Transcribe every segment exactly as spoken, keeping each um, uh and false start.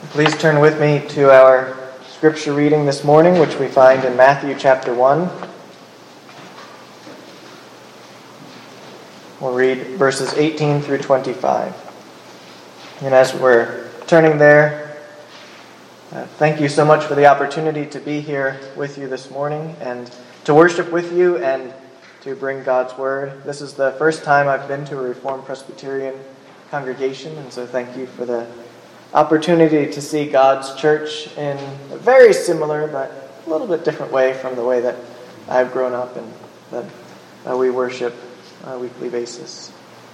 Please turn with me to our scripture reading this morning, which we find in Matthew chapter one. We'll read verses eighteen through twenty-five. And as we're turning there, uh, thank you so much for the opportunity to be here with you this morning and to worship with you and to bring God's Word. This is the first time I've been to a Reformed Presbyterian congregation, and so thank you for the opportunity to see God's church in a very similar but a little bit different way from the way that I've grown up and that uh, we worship on a weekly basis.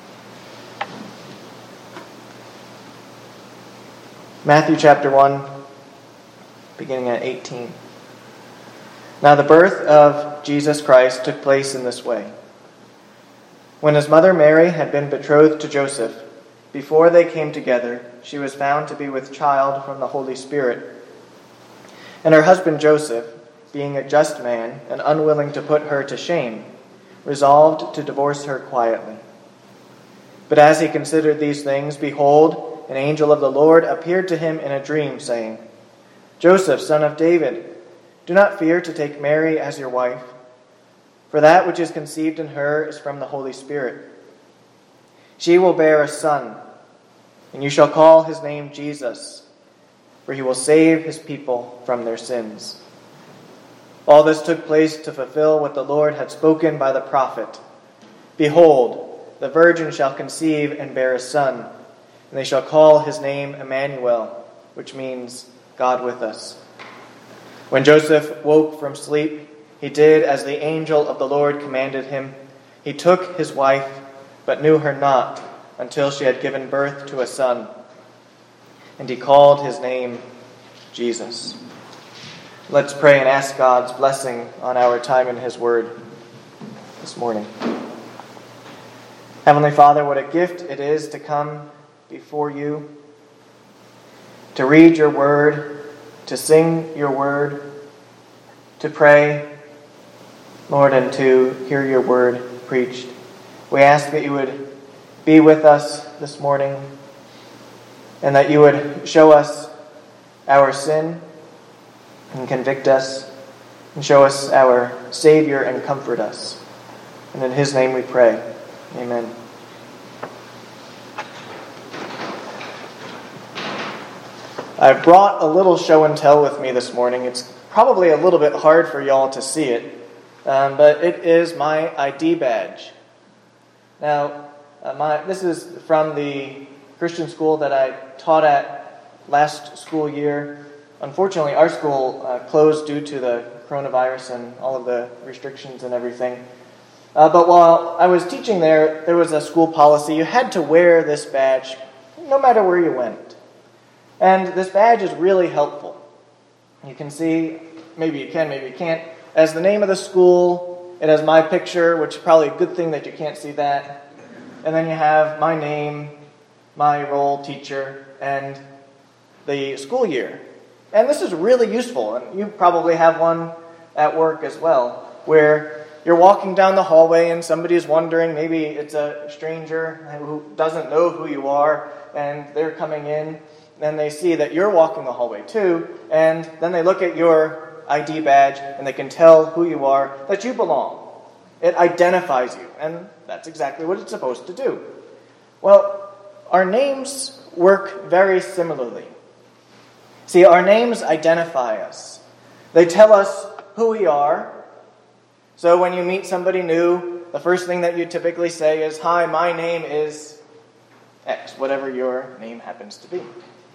Matthew chapter one, beginning at eighteen. Now the birth of Jesus Christ took place in this way. When his mother Mary had been betrothed to Joseph, before they came together, she was found to be with child from the Holy Spirit. And her husband Joseph, being a just man and unwilling to put her to shame, resolved to divorce her quietly. But as he considered these things, behold, an angel of the Lord appeared to him in a dream, saying, Joseph, son of David, do not fear to take Mary as your wife, for that which is conceived in her is from the Holy Spirit. She will bear a son, and you shall call his name Jesus, for he will save his people from their sins. All this took place to fulfill what the Lord had spoken by the prophet. Behold, the virgin shall conceive and bear a son, and they shall call his name Emmanuel, which means God with us. When Joseph woke from sleep, he did as the angel of the Lord commanded him. He took his wife, but knew her not until she had given birth to a son. And he called his name Jesus. Let's pray and ask God's blessing on our time in his word this morning. Heavenly Father, what a gift it is to come before you, to read your word, to sing your word, to pray, Lord, and to hear your word preached. We ask that you would be with us this morning and that you would show us our sin and convict us and show us our Savior and comfort us. And in his name we pray. Amen. I've brought a little show and tell with me this morning. It's probably a little bit hard for y'all to see it, um, but it is my I D badge. Now, uh, my this is from the Christian school that I taught at last school year. Unfortunately, our school uh, closed due to the coronavirus and all of the restrictions and everything. Uh, but while I was teaching there, there was a school policy. You had to wear this badge no matter where you went. And this badge is really helpful. You can see, maybe you can, maybe you can't, as the name of the school. It has my picture, which is probably a good thing that you can't see that. And then you have my name, my role, teacher, and the school year. And this is really useful. And you probably have one at work as well, where you're walking down the hallway and somebody is wondering, maybe it's a stranger who doesn't know who you are, and they're coming in, and they see that you're walking the hallway too, and then they look at your I D badge and they can tell who you are, that you belong. It identifies you, and that's exactly what it's supposed to do. Well, our names work very similarly. See, our names identify us. They tell us who we are. So when you meet somebody new, the first thing that you typically say is, "Hi, my name is X," whatever your name happens to be.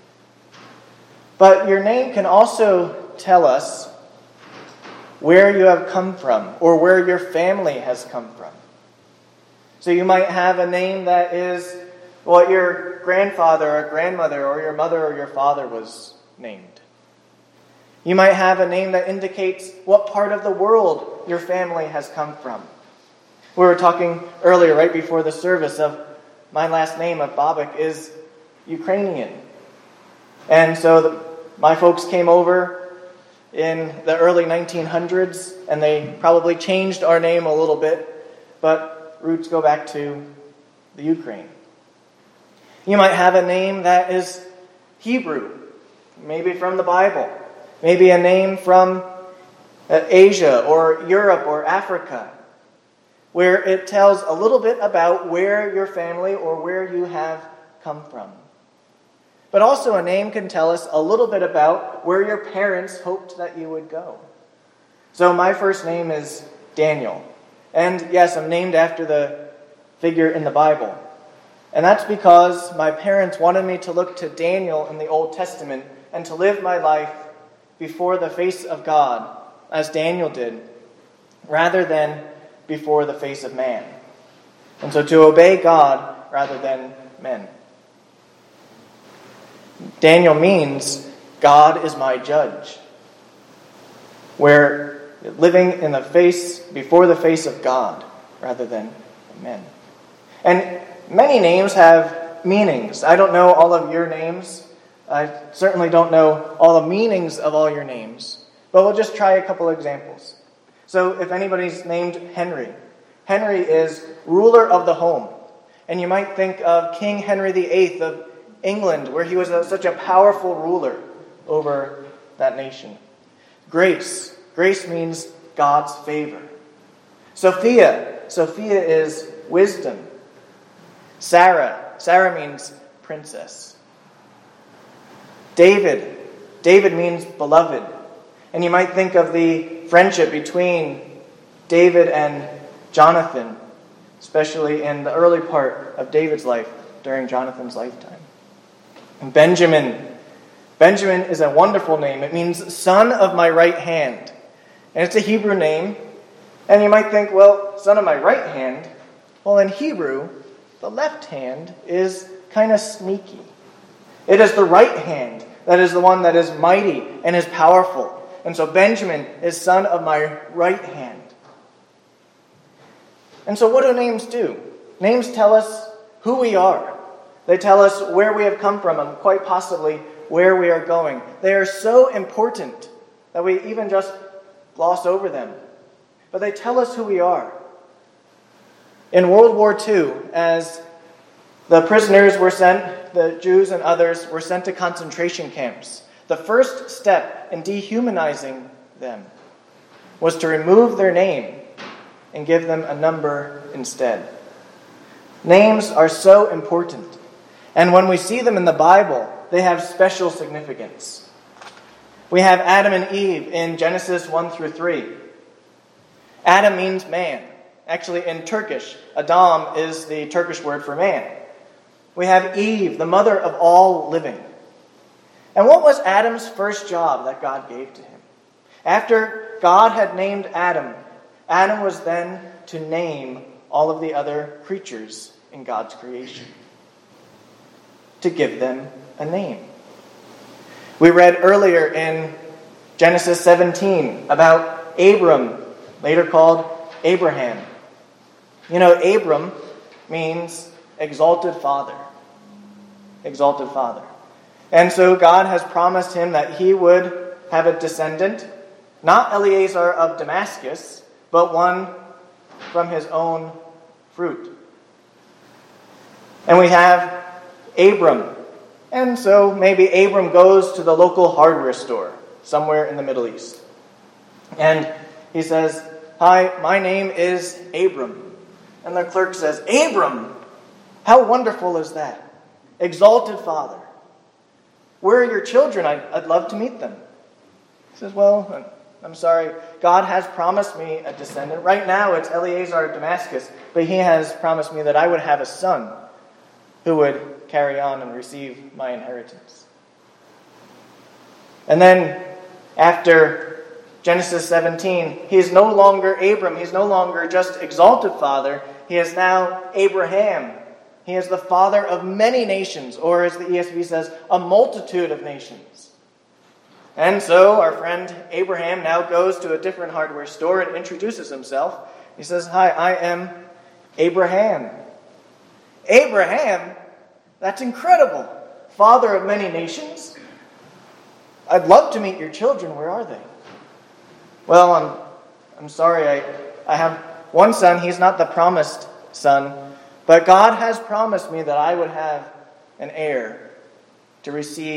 But your name can also tell us where you have come from, or where your family has come from. So you might have a name that is what your grandfather or grandmother or your mother or your father was named. You might have a name that indicates what part of the world your family has come from. We were talking earlier, right before the service, of my last name of Babik is Ukrainian. And so the, my folks came over in the early nineteen hundreds, and they probably changed our name a little bit, but roots go back to the Ukraine. You might have a name that is Hebrew, maybe from the Bible, maybe a name from uh, Asia or Europe or Africa, where it tells a little bit about where your family or where you have come from. But also a name can tell us a little bit about where your parents hoped that you would go. So my first name is Daniel. And yes, I'm named after the figure in the Bible. And that's because my parents wanted me to look to Daniel in the Old Testament and to live my life before the face of God, as Daniel did, rather than before the face of man. And so to obey God rather than men. Daniel means God is my judge. We're living in the face, before the face of God rather than men. And many names have meanings. I don't know all of your names. I certainly don't know all the meanings of all your names. But we'll just try a couple examples. So if anybody's named Henry, Henry is ruler of the home. And you might think of King Henry the Eighth of England, where he was a, such a powerful ruler over that nation. Grace. Grace means God's favor. Sophia. Sophia is wisdom. Sarah. Sarah means princess. David. David means beloved. And you might think of the friendship between David and Jonathan, especially in the early part of David's life during Jonathan's lifetime. And Benjamin. Benjamin is a wonderful name. It means son of my right hand. And it's a Hebrew name. And you might think, well, son of my right hand. Well, in Hebrew, the left hand is kind of sneaky. It is the right hand that is the one that is mighty and is powerful. And so Benjamin is son of my right hand. And so what do names do? Names tell us who we are. They tell us where we have come from and quite possibly where we are going. They are so important that we even just gloss over them. But they tell us who we are. In World War Two, as the prisoners were sent, the Jews and others were sent to concentration camps, the first step in dehumanizing them was to remove their name and give them a number instead. Names are so important. And when we see them in the Bible, they have special significance. We have Adam and Eve in Genesis one through three. Adam means man. Actually, in Turkish, Adam is the Turkish word for man. We have Eve, the mother of all living. And what was Adam's first job that God gave to him? After God had named Adam, Adam was then to name all of the other creatures in God's creation, to give them a name. We read earlier in Genesis seventeen about Abram, later called Abraham. You know, Abram means exalted father. Exalted father. And so God has promised him that he would have a descendant, not Eliezer of Damascus, but one from his own fruit. And we have Abram. And so maybe Abram goes to the local hardware store somewhere in the Middle East. And he says, "Hi, my name is Abram." And the clerk says, "Abram, how wonderful is that? Exalted father. Where are your children? I'd, I'd love to meet them." He says, "Well, I'm sorry. God has promised me a descendant. Right now it's Eliezer of Damascus, but he has promised me that I would have a son who would carry on and receive my inheritance." And then after Genesis seventeen, he is no longer Abram. He's no longer just exalted father. He is now Abraham. He is the father of many nations, or as the E S V says, a multitude of nations. And so our friend Abraham now goes to a different hardware store and introduces himself. He says, "Hi, I am Abraham." Abraham? That's incredible. Father of many nations? I'd love to meet your children. Where are they? Well, I'm I'm sorry. I, I have one son. He's not the promised son. But God has promised me that I would have an heir to receive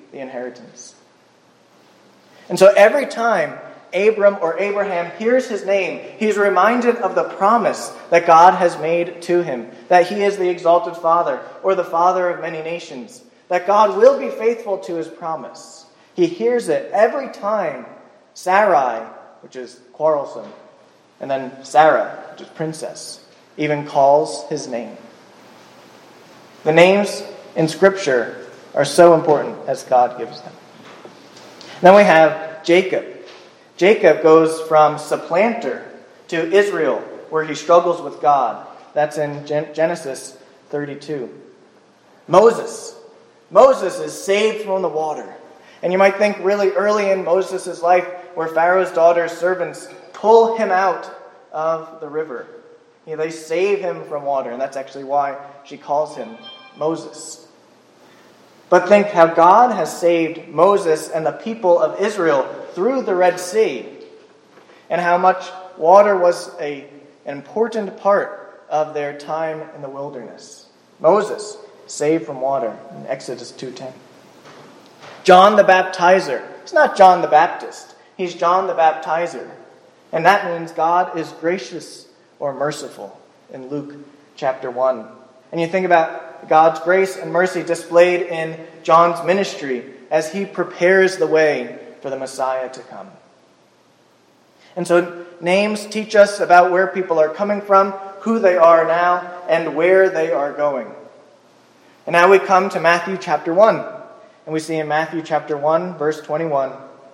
the inheritance. And so every time Abram or Abraham hears his name, he's reminded of the promise that God has made to him, that he is the exalted father or the father of many nations, that God will be faithful to his promise. He hears it every time Sarai, which is quarrelsome, and then Sarah, which is princess, even calls his name. The names in Scripture are so important as God gives them. Then we have Jacob. Jacob goes from supplanter to Israel, where he struggles with God. That's in Gen- Genesis thirty-two. Moses. Moses is saved from the water. And you might think really early in Moses' life, where Pharaoh's daughter's servants pull him out of the river. You know, they save him from water, and that's actually why she calls him Moses. But think how God has saved Moses and the people of Israel through the Red Sea, and how much water was a, an important part of their time in the wilderness. Moses, saved from water in Exodus two ten. John the Baptizer. He's not John the Baptist. He's John the Baptizer. And that means God is gracious or merciful in Luke chapter one. And you think about God's grace and mercy displayed in John's ministry as he prepares the way for the Messiah to come. And so names teach us about where people are coming from, who they are now, and where they are going. And now we come to Matthew chapter one. And we see in Matthew chapter one, verse twenty-one,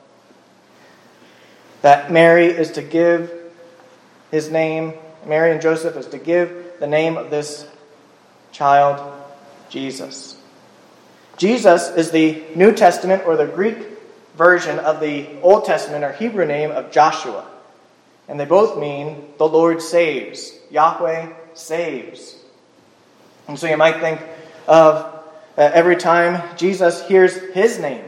that Mary is to give his name, Mary and Joseph is to give the name of this child, Jesus. Jesus is the New Testament or the Greek version of the Old Testament or Hebrew name of Joshua. And they both mean the Lord saves. Yahweh saves. And so you might think of uh, every time Jesus hears his name,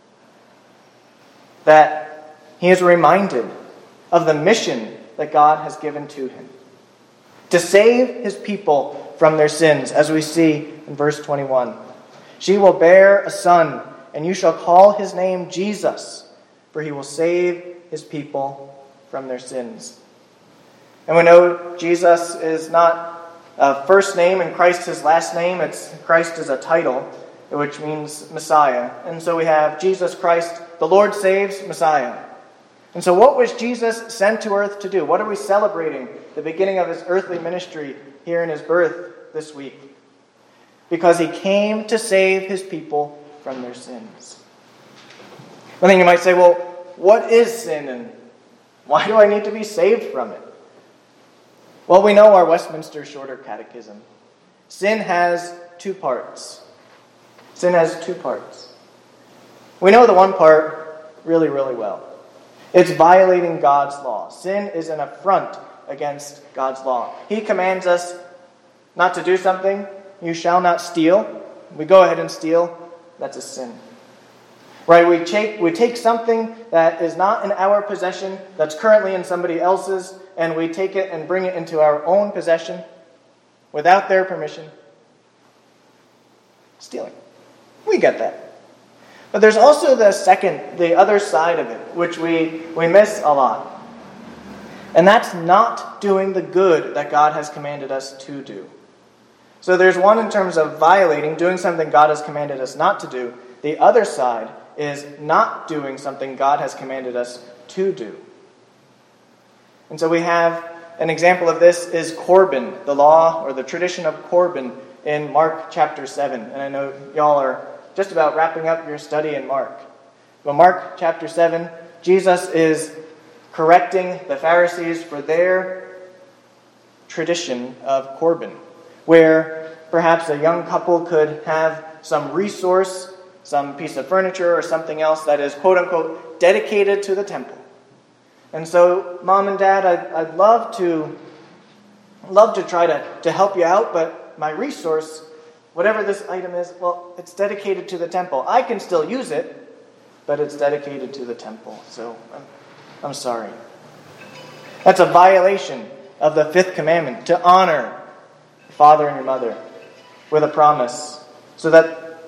that he is reminded of the mission that God has given to him. To save his people from their sins, as we see in verse twenty-one. She will bear a son, and you shall call his name Jesus, for he will save his people from their sins. And we know Jesus is not a first name and Christ his last name. It's Christ is a title, which means Messiah. And so we have Jesus Christ, the Lord saves, Messiah. And so what was Jesus sent to earth to do? What are we celebrating? The beginning of his earthly ministry here in his birth this week. Because he came to save his people from their sins. I think you might say, well, what is sin and why do I need to be saved from it? Well, we know our Westminster Shorter Catechism. Sin has two parts. Sin has two parts. We know the one part really, really well. It's violating God's law. Sin is an affront against God's law. He commands us not to do something. You shall not steal. We go ahead and steal. That's a sin. Right? We take, we take something that is not in our possession, that's currently in somebody else's, and we take it and bring it into our own possession without their permission. Stealing. We get that. But there's also the second, the other side of it, which we, we miss a lot. And that's not doing the good that God has commanded us to do. So there's one in terms of violating, doing something God has commanded us not to do. The other side is not doing something God has commanded us to do. And so we have an example of this is Corban, the law or the tradition of Corban in Mark chapter seven. And I know y'all are just about wrapping up your study in Mark. But Mark chapter seven, Jesus is correcting the Pharisees for their tradition of Corban, where perhaps a young couple could have some resource, some piece of furniture or something else that is quote-unquote dedicated to the temple. And so, Mom and Dad, I'd, I'd love to love to try to, to help you out, but my resource, whatever this item is, well, it's dedicated to the temple. I can still use it, but it's dedicated to the temple. So, I'm, I'm sorry. That's a violation of the fifth commandment, to honor your father and your mother with a promise, so that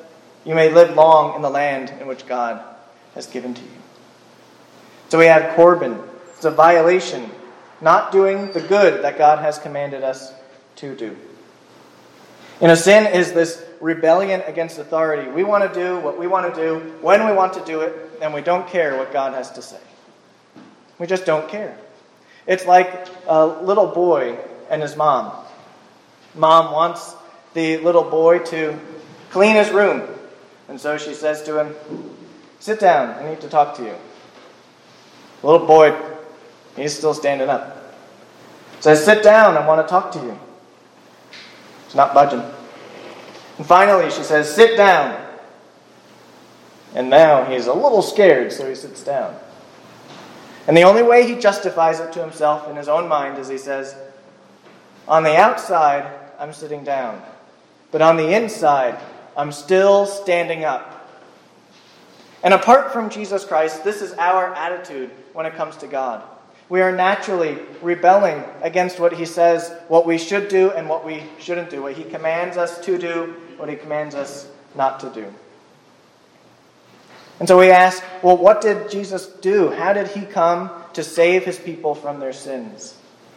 you may live long in the land in which God has given to you. So we have Corban. It's a violation, not doing the good that God has commanded us to do. You know, sin is this rebellion against authority. We want to do what we want to do, when we want to do it, and we don't care what God has to say. We just don't care. It's like a little boy and his mom. Mom wants the little boy to clean his room. And so she says to him, "Sit down, I need to talk to you." The little boy, he's still standing up. Says, "Sit down, I want to talk to you." He's not budging. And finally she says, "Sit down." And now he's a little scared, so he sits down. And the only way he justifies it to himself in his own mind is he says, "On the outside, I'm sitting down. But on the inside, I'm still standing up." And apart from Jesus Christ, this is our attitude when it comes to God. We are naturally rebelling against what he says, what we should do and what we shouldn't do, what he commands us to do, what he commands us not to do. And so we ask, well, what did Jesus do? How did he come to save his people from their sins?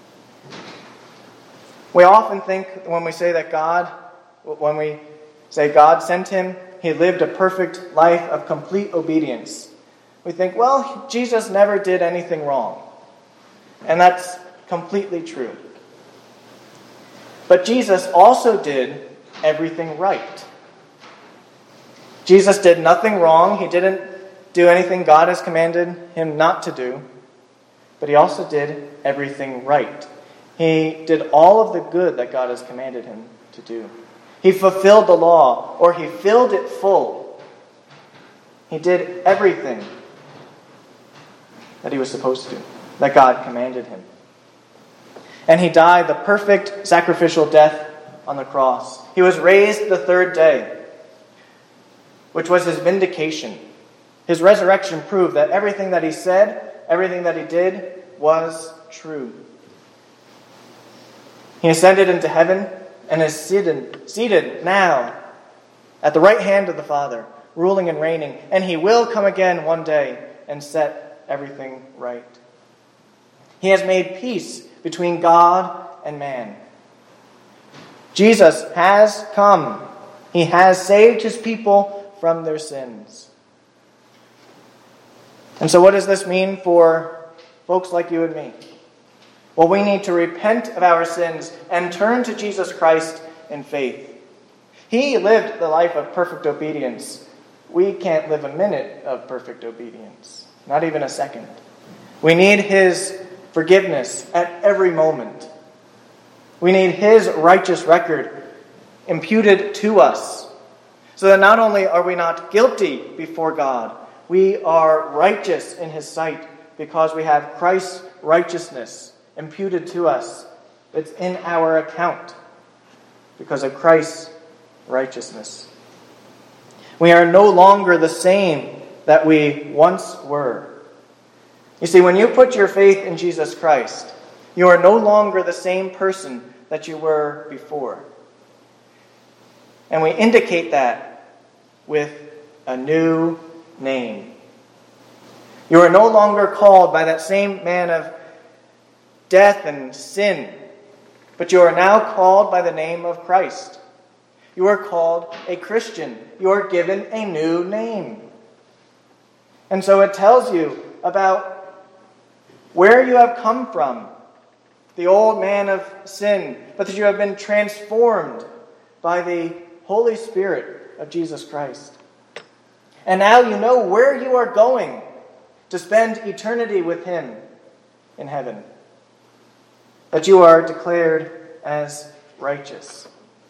We often think when we say that God, when we say God sent him, he lived a perfect life of complete obedience. We think, well, Jesus never did anything wrong. And that's completely true. But Jesus also did everything right. Jesus did nothing wrong. He didn't do anything God has commanded him not to do. But he also did everything right. He did all of the good that God has commanded him to do. He fulfilled the law, or he filled it full. He did everything that he was supposed to do, that God commanded him. And he died the perfect sacrificial death on the cross. He was raised the third day, which was his vindication. His resurrection proved that everything that he said, everything that he did, was true. He ascended into heaven and is seated, seated now at the right hand of the Father, ruling and reigning. And he will come again one day and set everything right. He has made peace between God and man. Jesus has come. He has saved his people from their sins. And so what does this mean for folks like you and me? Well, we need to repent of our sins and turn to Jesus Christ in faith. He lived the life of perfect obedience. We can't live a minute of perfect obedience, not even a second. We need his forgiveness at every moment. We need his righteous record imputed to us, so that not only are we not guilty before God, we are righteous in his sight because we have Christ's righteousness imputed to us. It's in our account because of Christ's righteousness. We are no longer the same that we once were. You see, when you put your faith in Jesus Christ, you are no longer the same person that you were before. And we indicate that with a new name. You are no longer called by that same man of death and sin, but you are now called by the name of Christ. You are called a Christian. You are given a new name. And so it tells you about where you have come from, the old man of sin, but that you have been transformed by the Holy Spirit of Jesus Christ. And now you know where you are going to spend eternity with him in heaven. That you are declared as righteous.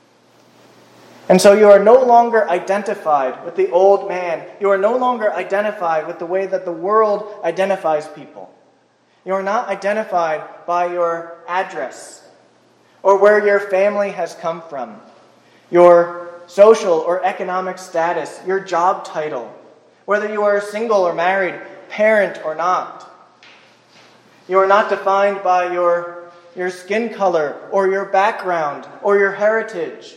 And so you are no longer identified with the old man. You are no longer identified with the way that the world identifies people. You are not identified by your address or where your family has come from, your social or economic status, your job title, whether you are single or married, parent or not. You are not defined by your, your skin color or your background or your heritage.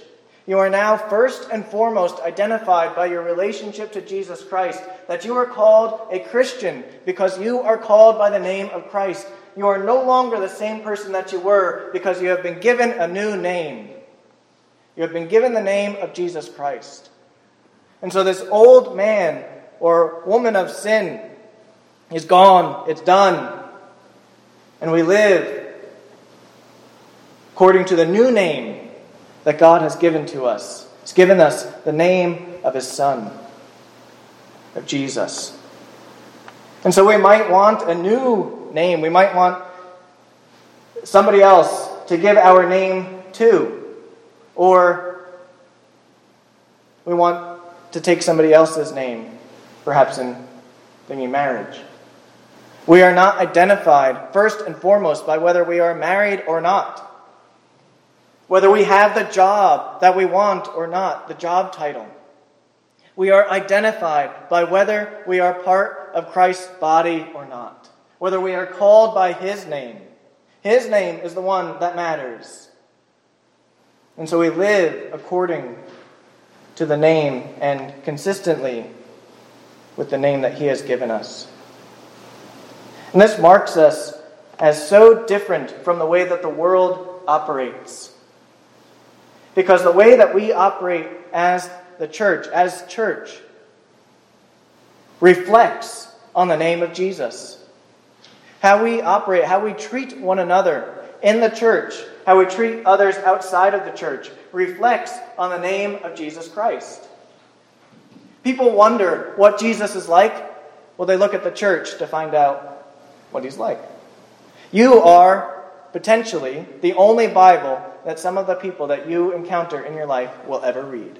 You are now first and foremost identified by your relationship to Jesus Christ, that you are called a Christian because you are called by the name of Christ. You are no longer the same person that you were because you have been given a new name. You have been given the name of Jesus Christ. And so this old man or woman of sin is gone. It's done. And we live according to the new name that God has given to us. He's given us the name of His Son, of Jesus. And so we might want a new name. We might want somebody else to give our name to. Or we want to take somebody else's name, perhaps in thinking marriage. We are not identified first and foremost by whether we are married or not. Whether we have the job that we want or not, the job title. We are identified by whether we are part of Christ's body or not. Whether we are called by His name. His name is the one that matters. And so we live according to the name and consistently with the name that He has given us. And this marks us as so different from the way that the world operates. Because the way that we operate as the church, as church, reflects on the name of Jesus. How we operate, how we treat one another in the church, how we treat others outside of the church, reflects on the name of Jesus Christ. People wonder what Jesus is like. Well, they look at the church to find out what He's like. You are potentially the only Bible that some of the people that you encounter in your life will ever read.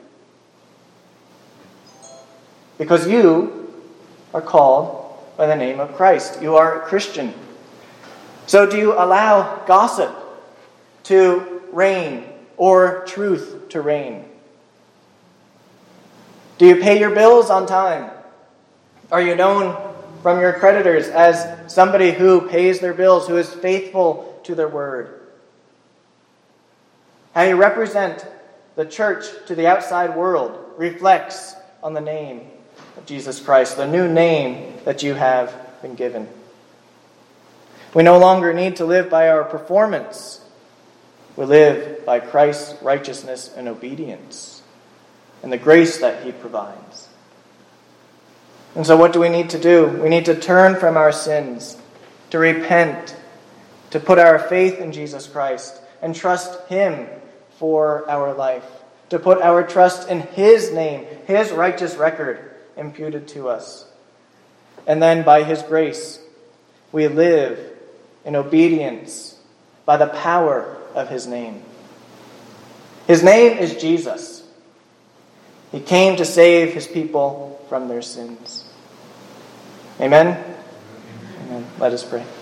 Because you are called by the name of Christ. You are a Christian. So do you allow gossip to reign or truth to reign? Do you pay your bills on time? Are you known from your creditors as somebody who pays their bills, who is faithful to their word? How you represent the church to the outside world reflects on the name of Jesus Christ, the new name that you have been given. We no longer need to live by our performance. We live by Christ's righteousness and obedience and the grace that He provides. And so what do we need to do? We need to turn from our sins, to repent, to put our faith in Jesus Christ and trust Him for our life, to put our trust in His name, His righteous record imputed to us. And then by His grace, we live in obedience by the power of His name. His name is Jesus. He came to save His people from their sins. Amen? Amen. Let us pray.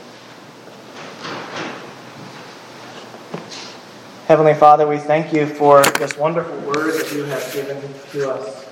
Heavenly Father, we thank You for this wonderful word that You have given to us.